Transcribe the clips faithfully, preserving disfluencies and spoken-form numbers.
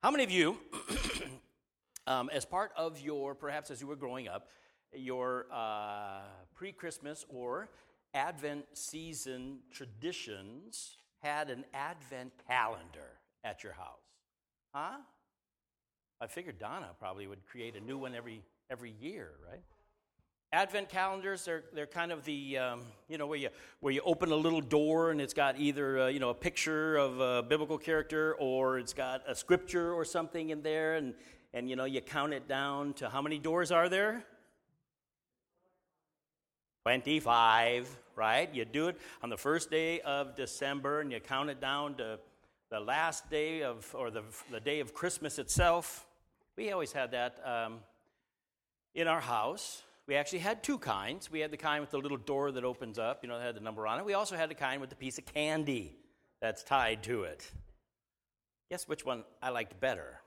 How many of you, um, as part of your, perhaps as you were growing up, your uh, pre-Christmas or Advent season traditions had an Advent calendar at your house? Huh? I figured Donna probably would create a new one every every year, right? Advent calendars, they're they're kind of the, um, you know, where you where you open a little door and it's got either, uh, you know, a picture of a biblical character or it's got a scripture or something in there, and, and you know, you count it down to how many doors are there? twenty-five, right? You do it on the first day of December and you count it down to the last day of, or the, the day of Christmas itself. We always had that um, in our house. We actually had two kinds. We had the kind with the little door that opens up, you know, that had the number on it. We also had the kind with the piece of candy that's tied to it. Guess which one I liked better?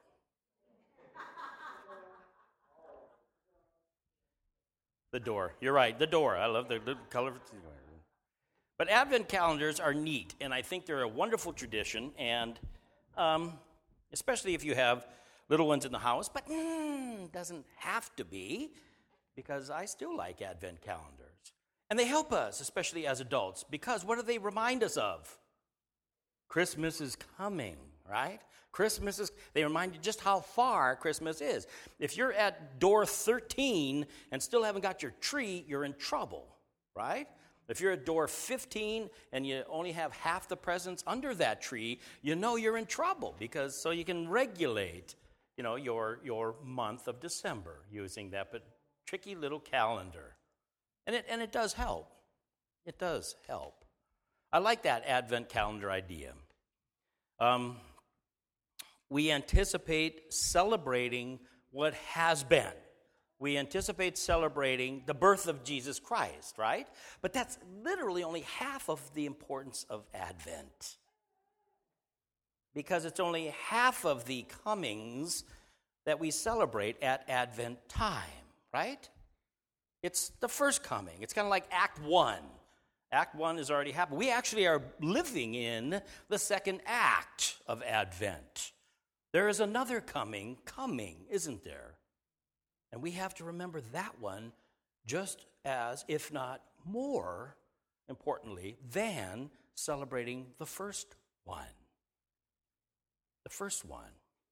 The door. You're right, the door. I love the, the color. But Advent calendars are neat, and I think they're a wonderful tradition, and um, especially if you have little ones in the house, but mm, doesn't have to be, because I still like Advent calendars. And they help us, especially as adults, because what do they remind us of? Christmas is coming, right? Christmas is, they remind you just how far Christmas is. If you're at door thirteen and still haven't got your tree, you're in trouble, right? If you're at door fifteen and you only have half the presents under that tree, you know you're in trouble, because so you can regulate, you know, your your month of December using that but tricky little calendar. And it and it does help. It does help. I like that Advent calendar idea. Um, we anticipate celebrating what has been. We anticipate celebrating the birth of Jesus Christ, right? But that's literally only half of the importance of Advent, because it's only half of the comings that we celebrate at Advent time, right? It's the first coming. It's kind of like Act One. Act One has already happened. We actually are living in the second act of Advent. There is another coming coming, isn't there? And we have to remember that one just as, if not more importantly, than celebrating the first one. The first one.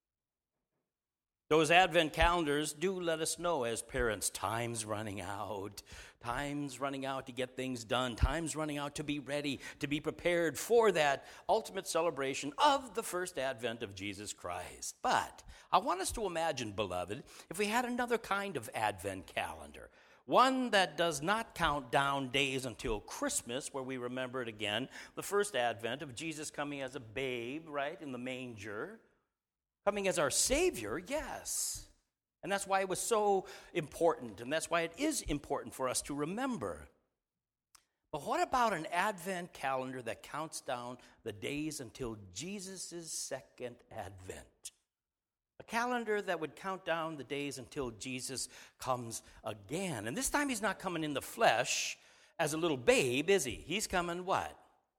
Those Advent calendars do let us know as parents, time's running out. Time's running out to get things done. Time's running out to be ready, to be prepared for that ultimate celebration of the first advent of Jesus Christ. But I want us to imagine, beloved, if we had another kind of Advent calendar, one that does not count down days until Christmas, where we remember it again, the first advent of Jesus coming as a babe, right, in the manger, coming as our Savior, yes. And that's why it was so important, and that's why it is important for us to remember. But what about an Advent calendar that counts down the days until Jesus' second advent? A calendar that would count down the days until Jesus comes again. And this time he's not coming in the flesh as a little babe, is he? He's coming what?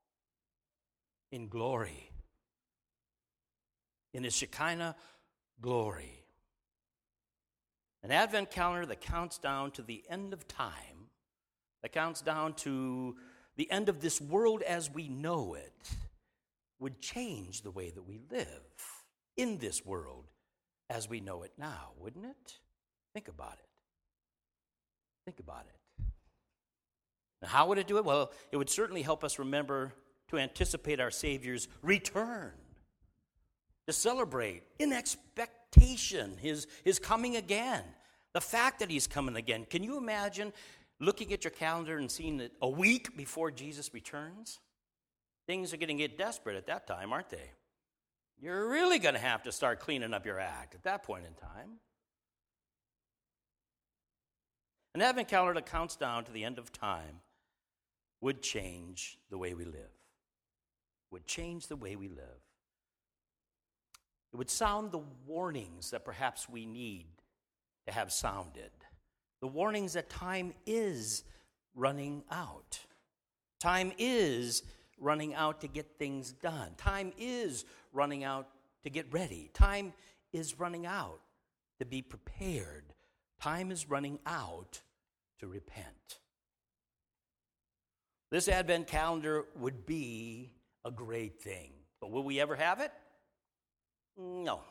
In glory. In his Shekinah glory. An Advent calendar that counts down to the end of time, that counts down to the end of this world as we know it, would change the way that we live in this world as we know it now, wouldn't it? Think about it. Think about it. Now, how would it do it? Well, it would certainly help us remember to anticipate our Savior's return, to celebrate in expectation his, his coming again. The fact that he's coming again. Can you imagine looking at your calendar and seeing it a week before Jesus returns? Things are going to get desperate at that time, aren't they? You're really going to have to start cleaning up your act at that point in time. An Advent calendar that counts down to the end of time would change the way we live. Would change the way we live. It would sound the warnings that perhaps we need to have sounded. The warnings that time is running out. Time is running out to get things done. Time is running out to get ready. Time is running out to be prepared. Time is running out to repent. This Advent calendar would be a great thing. But will we ever have it? No.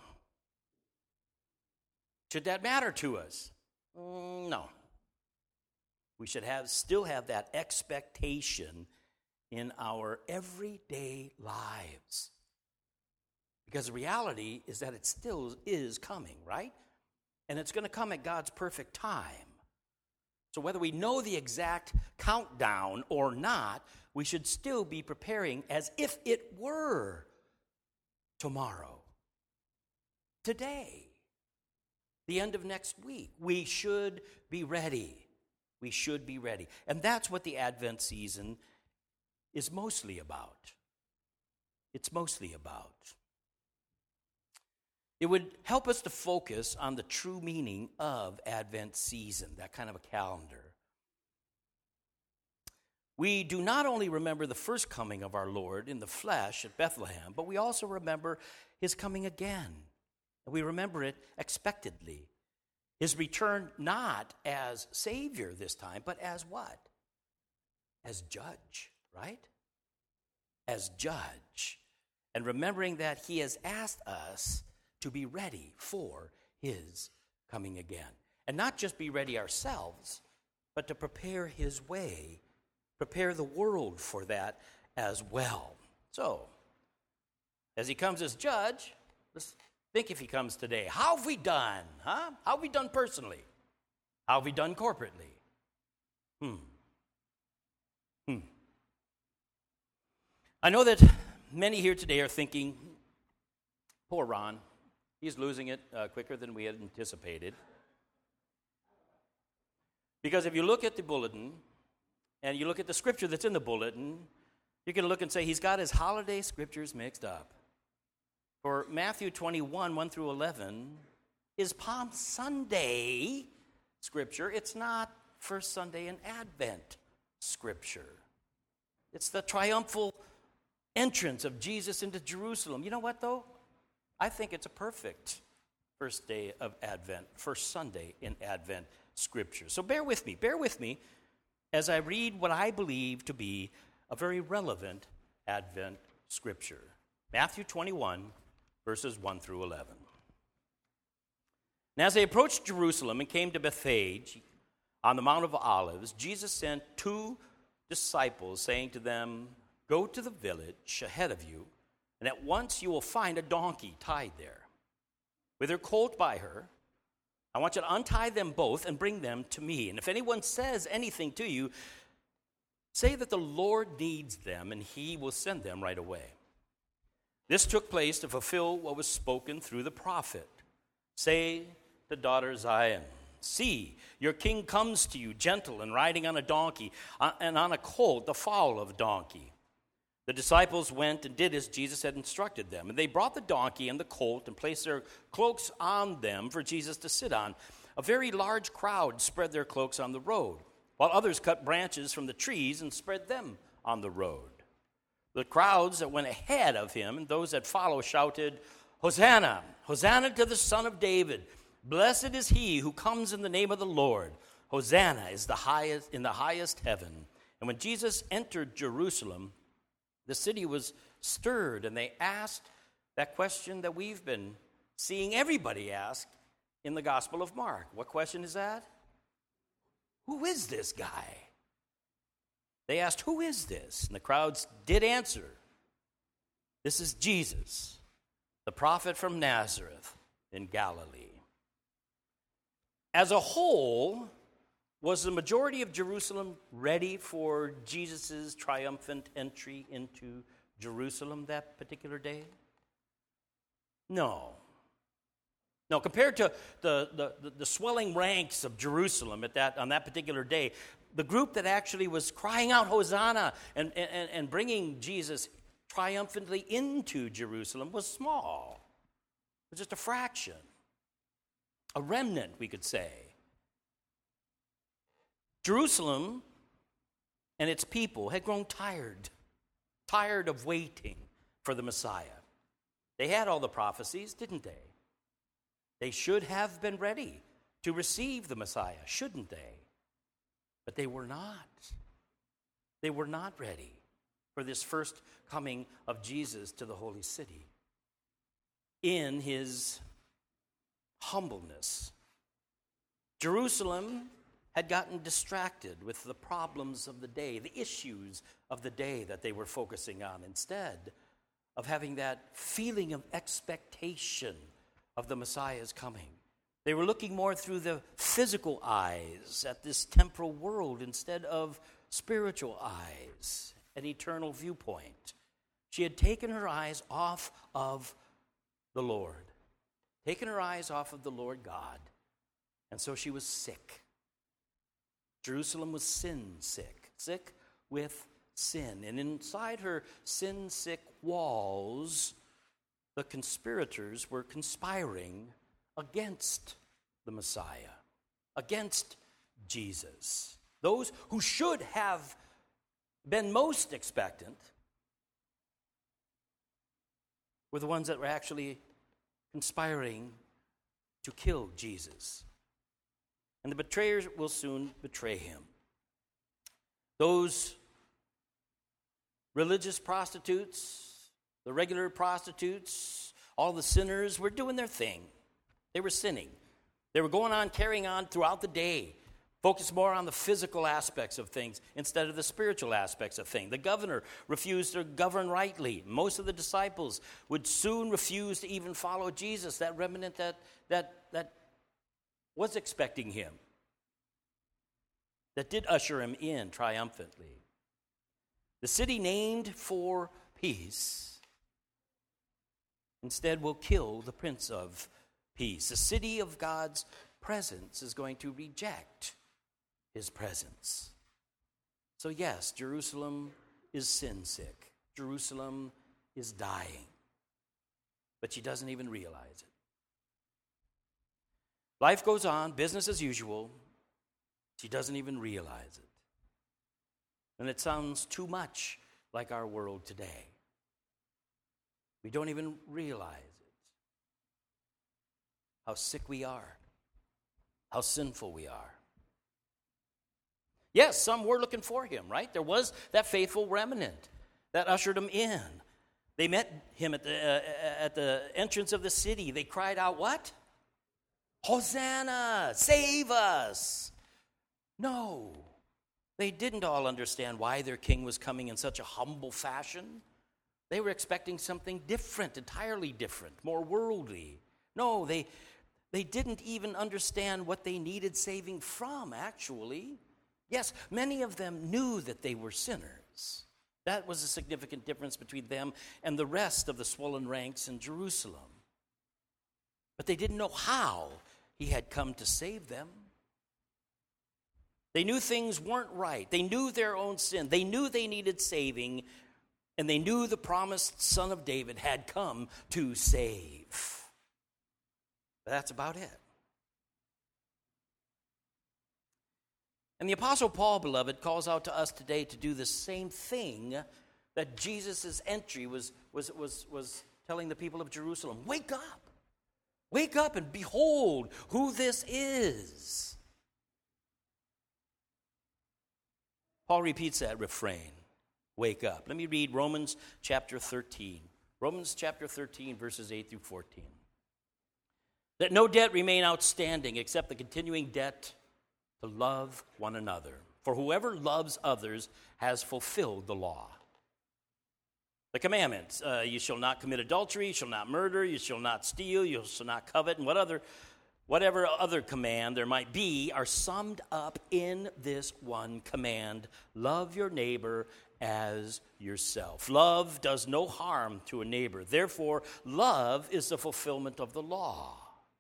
Should that matter to us? No. We should have still have that expectation in our everyday lives. Because the reality is that it still is coming, right? And it's going to come at God's perfect time. So whether we know the exact countdown or not, we should still be preparing as if it were tomorrow, today, the end of next week. We should be ready. We should be ready. And that's what the Advent season is mostly about. It's mostly about. It would help us to focus on the true meaning of Advent season, that kind of a calendar. We do not only remember the first coming of our Lord in the flesh at Bethlehem, but we also remember his coming again. And we remember it expectedly. His return not as Savior this time, but as what? As judge, right? As judge. And remembering that he has asked us to be ready for his coming again. And not just be ready ourselves, but to prepare his way, prepare the world for that as well. So, as he comes as judge, let's think if he comes today. How have we done? Huh? How have we done personally? How have we done corporately? Hmm. Hmm. I know that many here today are thinking, poor Ron. He's losing it uh, quicker than we had anticipated. Because if you look at the bulletin, and you look at the scripture that's in the bulletin, you can look and say he's got his holiday scriptures mixed up. For Matthew twenty-one, one through eleven, is Palm Sunday scripture. It's not First Sunday in Advent scripture. It's the triumphal entrance of Jesus into Jerusalem. You know what, though? I think it's a perfect first day of Advent, first Sunday in Advent Scripture. So bear with me, bear with me as I read what I believe to be a very relevant Advent Scripture. Matthew twenty-one, verses one through eleven. And as they approached Jerusalem and came to Bethphage on the Mount of Olives, Jesus sent two disciples, saying to them, "Go to the village ahead of you, and at once you will find a donkey tied there, with her colt by her. I want you to untie them both and bring them to me. And if anyone says anything to you, say that the Lord needs them, and he will send them right away." This took place to fulfill what was spoken through the prophet. "Say to daughter Zion, see, your king comes to you, gentle and riding on a donkey, and on a colt, the foal of a donkey." The disciples went and did as Jesus had instructed them. And they brought the donkey and the colt and placed their cloaks on them for Jesus to sit on. A very large crowd spread their cloaks on the road, while others cut branches from the trees and spread them on the road. The crowds that went ahead of him and those that followed shouted, "Hosanna! Hosanna to the Son of David! Blessed is he who comes in the name of the Lord! Hosanna is the highest in the highest heaven." And when Jesus entered Jerusalem, the city was stirred, and they asked that question that we've been seeing everybody ask in the Gospel of Mark. What question is that? Who is this guy? They asked, "Who is this?" And the crowds did answer, "This is Jesus, the prophet from Nazareth in Galilee." As a whole, was the majority of Jerusalem ready for Jesus' triumphant entry into Jerusalem that particular day? No. No, compared to the, the, the swelling ranks of Jerusalem at that on that particular day, the group that actually was crying out Hosanna and, and, and bringing Jesus triumphantly into Jerusalem was small. It was just a fraction, a remnant, we could say. Jerusalem and its people had grown tired, tired of waiting for the Messiah. They had all the prophecies, didn't they? They should have been ready to receive the Messiah, shouldn't they? But they were not. They were not ready for this first coming of Jesus to the holy city. In his humbleness, Jerusalem had gotten distracted with the problems of the day, the issues of the day that they were focusing on, instead of having that feeling of expectation of the Messiah's coming. They were looking more through the physical eyes at this temporal world instead of spiritual eyes, an eternal viewpoint. She had taken her eyes off of the Lord, taken her eyes off of the Lord God, and so she was sick. Jerusalem was sin sick, sick with sin. And inside her sin sick walls, the conspirators were conspiring against the Messiah, against Jesus. Those who should have been most expectant were the ones that were actually conspiring to kill Jesus. And the betrayers will soon betray him. Those religious prostitutes, the regular prostitutes, all the sinners were doing their thing. They were sinning. They were going on, carrying on throughout the day, focused more on the physical aspects of things instead of the spiritual aspects of things. The governor refused to govern rightly. Most of the disciples would soon refuse to even follow Jesus, that remnant that that that was expecting him, that did usher him in triumphantly. The city named for peace instead will kill the Prince of Peace. The city of God's presence is going to reject his presence. So yes, Jerusalem is sin sick. Jerusalem is dying. But she doesn't even realize it. Life goes on, business as usual. She doesn't even realize it. And it sounds too much like our world today. We don't even realize it. How sick we are. How sinful we are. Yes, some were looking for him, right? There was that faithful remnant that ushered him in. They met him at the, uh, at the entrance of the city. They cried out, what? Hosanna, save us. No, they didn't all understand why their king was coming in such a humble fashion. They were expecting something different, entirely different, more worldly. No, they, they didn't even understand what they needed saving from, actually. Yes, many of them knew that they were sinners. That was a significant difference between them and the rest of the swollen ranks in Jerusalem. But they didn't know how he had come to save them. They knew things weren't right. They knew their own sin. They knew they needed saving, and they knew the promised Son of David had come to save. But that's about it. And the Apostle Paul, beloved, calls out to us today to do the same thing that Jesus' entry was, was, was, was telling the people of Jerusalem. Wake up! Wake up and behold who this is. Paul repeats that refrain. Wake up. Let me read Romans chapter thirteen. Romans chapter thirteen, verses eight through fourteen. That no debt remain outstanding except the continuing debt to love one another. For whoever loves others has fulfilled the law. The commandments, uh, you shall not commit adultery, you shall not murder, you shall not steal, you shall not covet, and what other, whatever other command there might be are summed up in this one command. Love your neighbor as yourself. Love does no harm to a neighbor. Therefore, love is the fulfillment of the law.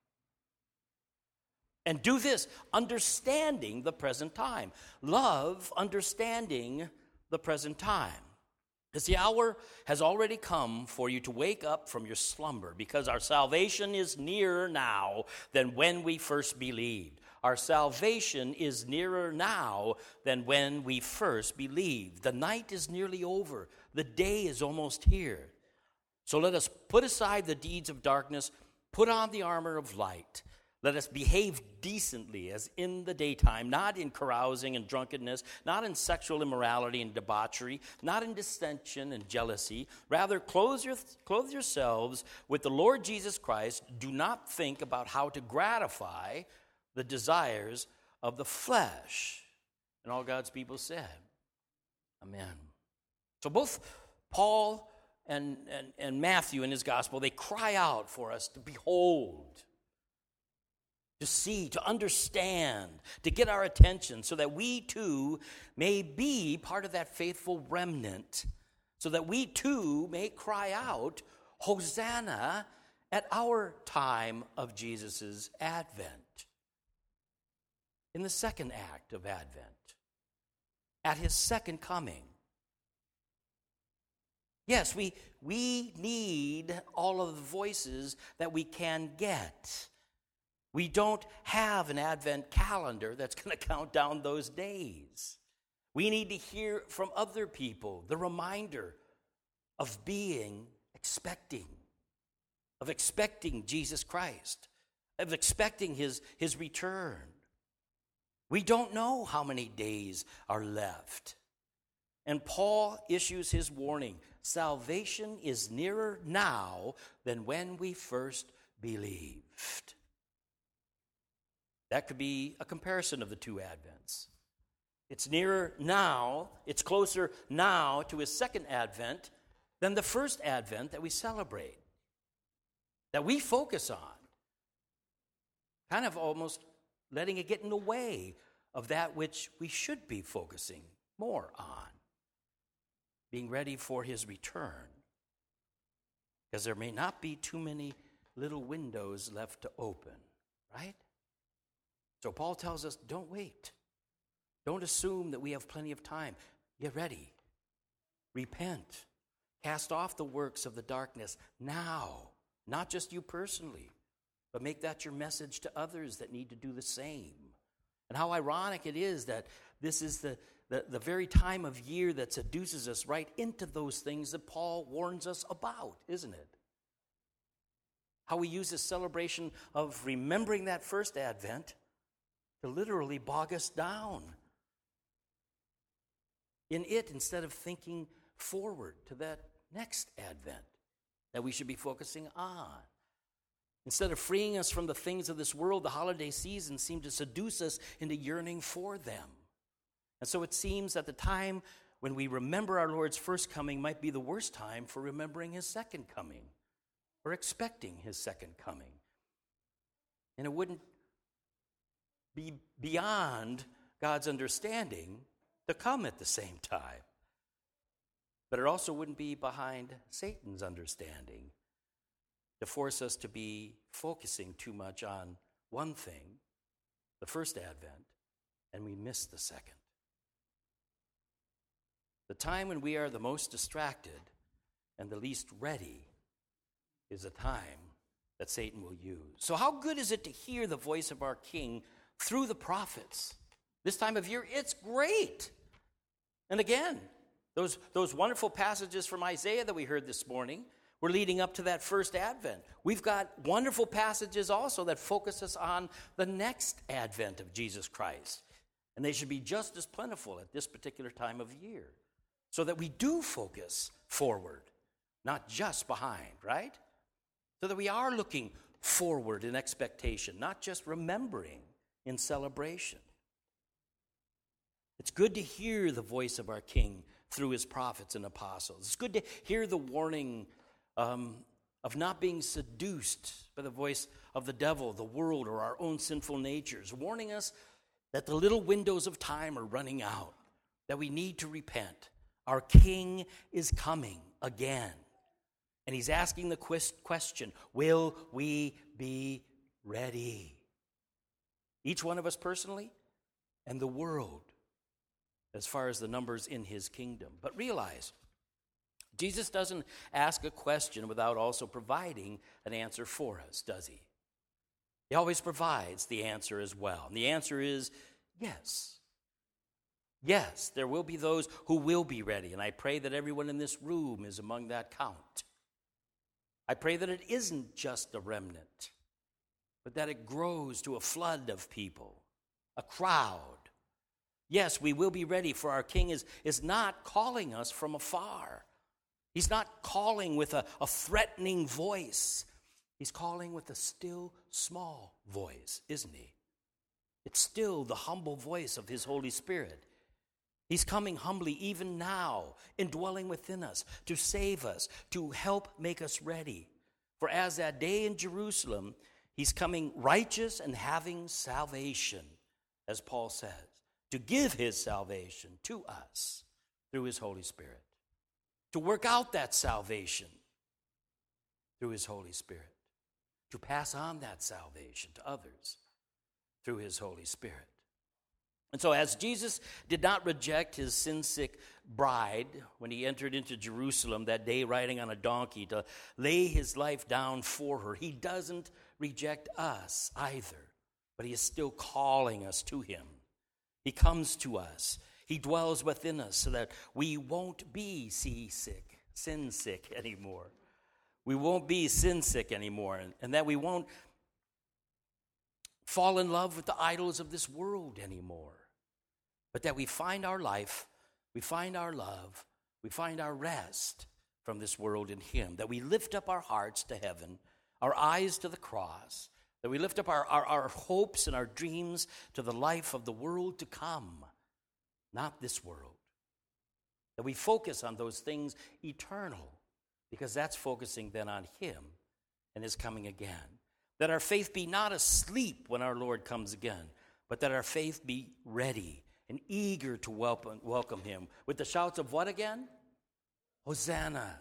And do this, understanding the present time. Love, understanding the present time. Because the hour has already come for you to wake up from your slumber, because our salvation is nearer now than when we first believed. Our salvation is nearer now than when we first believed. The night is nearly over. The day is almost here. So let us put aside the deeds of darkness Put on the armor of light. Let us behave decently as in the daytime, not in carousing and drunkenness, not in sexual immorality and debauchery, not in dissension and jealousy. Rather, clothe, your, clothe yourselves with the Lord Jesus Christ. Do not think about how to gratify the desires of the flesh. And all God's people said, amen. So both Paul and, and, and Matthew in his gospel, they cry out for us to behold, to see, to understand, to get our attention so that we too may be part of that faithful remnant, so that we too may cry out, Hosanna, at our time of Jesus' advent. In the second act of Advent, at his second coming. Yes, we, we need all of the voices that we can get. We don't have an Advent calendar that's going to count down those days. We need to hear from other people the reminder of being expecting, of expecting Jesus Christ, of expecting his, his return. We don't know how many days are left. And Paul issues his warning. Salvation is nearer now than when we first believed. That could be a comparison of the two Advents. It's nearer now, it's closer now to his second Advent than the first Advent that we celebrate, that we focus on. Kind of almost letting it get in the way of that which we should be focusing more on, being ready for his return. Because there may not be too many little windows left to open, right? So Paul tells us, don't wait. Don't assume that we have plenty of time. Get ready. Repent. Cast off the works of the darkness now. Not just you personally, but make that your message to others that need to do the same. And how ironic it is that this is the, the, the very time of year that seduces us right into those things that Paul warns us about, isn't it? How we use this celebration of remembering that first Advent to literally bog us down in it instead of thinking forward to that next Advent that we should be focusing on. Instead of freeing us from the things of this world, the holiday season seemed to seduce us into yearning for them. And so it seems that the time when we remember our Lord's first coming might be the worst time for remembering his second coming or expecting his second coming. And it wouldn't be beyond God's understanding to come at the same time. But it also wouldn't be behind Satan's understanding to force us to be focusing too much on one thing, the first Advent, and we miss the second. The time when we are the most distracted and the least ready is a time that Satan will use. So how good is it to hear the voice of our King through the prophets? This time of year, it's great. And again, those, those wonderful passages from Isaiah that we heard this morning were leading up to that first Advent. We've got wonderful passages also that focus us on the next Advent of Jesus Christ. And they should be just as plentiful at this particular time of year, so that we do focus forward, not just behind, right? So that we are looking forward in expectation, not just remembering in celebration. It's good to hear the voice of our King through his prophets and apostles. It's good to hear the warning um, of not being seduced by the voice of the devil, the world, or our own sinful natures, warning us that the little windows of time are running out, that we need to repent. Our King is coming again. And he's asking the question, will we be ready? Each one of us personally, and the world, as far as the numbers in his kingdom. But realize, Jesus doesn't ask a question without also providing an answer for us, does he? He always provides the answer as well. And the answer is yes. Yes, there will be those who will be ready, and I pray that everyone in this room is among that count. I pray that it isn't just a remnant, but that it grows to a flood of people, a crowd. Yes, we will be ready, for our King is, is not calling us from afar. He's not calling with a, a threatening voice. He's calling with a still, small voice, isn't he? It's still the humble voice of his Holy Spirit. He's coming humbly even now, indwelling within us, to save us, to help make us ready. For as that day in Jerusalem, he's coming righteous and having salvation, as Paul says, to give his salvation to us through his Holy Spirit, to work out that salvation through his Holy Spirit, to pass on that salvation to others through his Holy Spirit. And so as Jesus did not reject his sin-sick bride when he entered into Jerusalem that day riding on a donkey to lay his life down for her, he doesn't reject us either, but he is still calling us to him. He comes to us. He dwells within us so that we won't be seasick, sin-sick anymore. We won't be sin-sick anymore, and, and that we won't fall in love with the idols of this world anymore, but that we find our life, we find our love, we find our rest from this world in him, that we lift up our hearts to heaven, our eyes to the cross, that we lift up our, our, our hopes and our dreams to the life of the world to come, not this world, that we focus on those things eternal, because that's focusing then on him and his coming again. That our faith be not asleep when our Lord comes again, but that our faith be ready and eager to welcome, welcome him with the shouts of what again? Hosanna.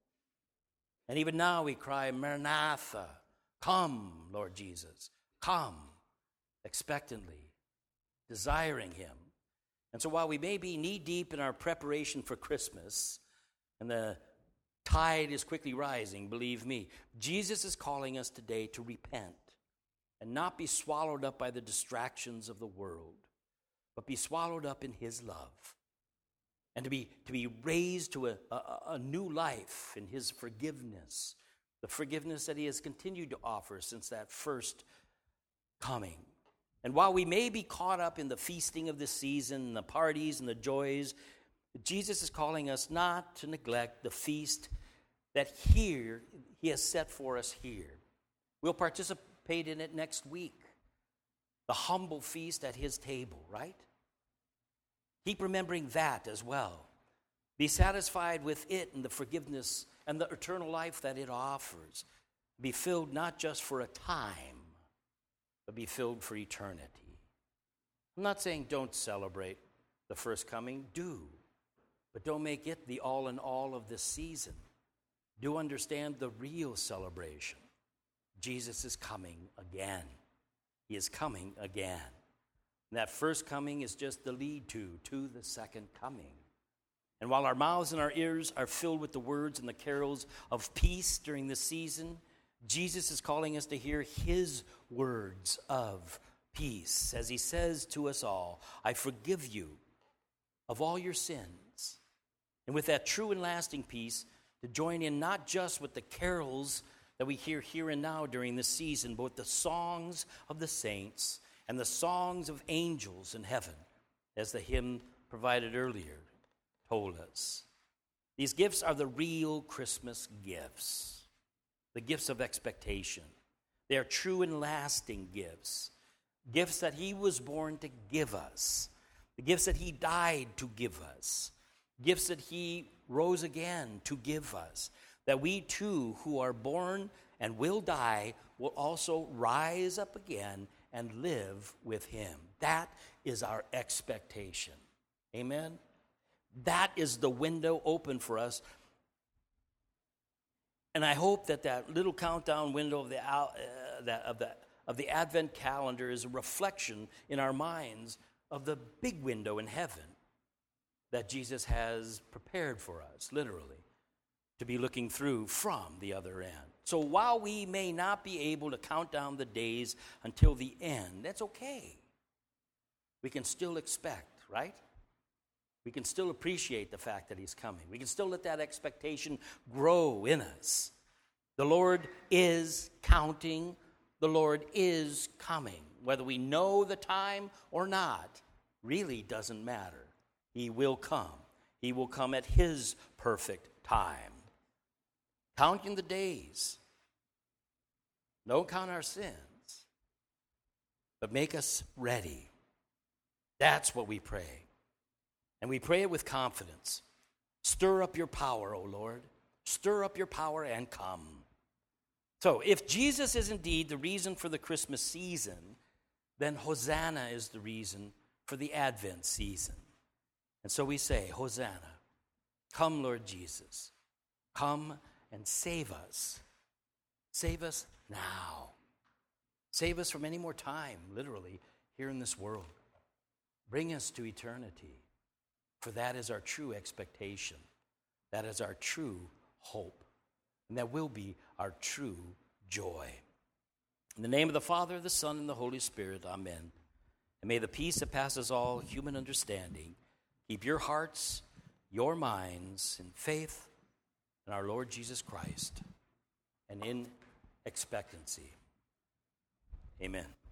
And even now we cry, Maranatha, come, Lord Jesus, come, expectantly, desiring him. And so while we may be knee-deep in our preparation for Christmas, and the tide is quickly rising, believe me, Jesus is calling us today to repent and not be swallowed up by the distractions of the world, but be swallowed up in his love, and to be to be raised to a, a, a new life in his forgiveness, the forgiveness that he has continued to offer since that first coming. And while we may be caught up in the feasting of the season, the parties and the joys, Jesus is calling us not to neglect the feast that here he has set for us here. We'll participate in it next week. The humble feast at his table, right? Keep remembering that as well. Be satisfied with it and the forgiveness and the eternal life that it offers. Be filled not just for a time, but be filled for eternity. I'm not saying don't celebrate the first coming. Do. But don't make it the all in all of this season. Do understand the real celebration. Jesus is coming again. He is coming again. And that first coming is just the lead to, to the second coming. And while our mouths and our ears are filled with the words and the carols of peace during this season, Jesus is calling us to hear his words of peace. As he says to us all, I forgive you of all your sins. And with that true and lasting peace, to join in not just with the carols that we hear here and now during this season, but with the songs of the saints and the songs of angels in heaven, as the hymn provided earlier told us. These gifts are the real Christmas gifts, the gifts of expectation. They are true and lasting gifts, gifts that he was born to give us, the gifts that he died to give us, gifts that he rose again to give us, that we too, who are born and will die, will also rise up again and live with him. That is our expectation. Amen? That is the window open for us. And I hope that that little countdown window of the, uh, that, of the, of the Advent calendar is a reflection in our minds of the big window in heaven that Jesus has prepared for us, literally, to be looking through from the other end. So while we may not be able to count down the days until the end, that's okay. We can still expect, right? We can still appreciate the fact that he's coming. We can still let that expectation grow in us. The Lord is counting. The Lord is coming. Whether we know the time or not really doesn't matter. He will come. He will come at his perfect time. Counting the days. Don't count our sins, but make us ready. That's what we pray. And we pray it with confidence. Stir up your power, O Lord. Stir up your power and come. So, if Jesus is indeed the reason for the Christmas season, then Hosanna is the reason for the Advent season. And so we say, Hosanna, come, Lord Jesus. Come and save us. Save us now. Save us from any more time, literally, here in this world. Bring us to eternity, for that is our true expectation. That is our true hope. And that will be our true joy. In the name of the Father, the Son, and the Holy Spirit, amen. And may the peace that passes all human understanding keep your hearts, your minds in faith in our Lord Jesus Christ and in expectancy. Amen.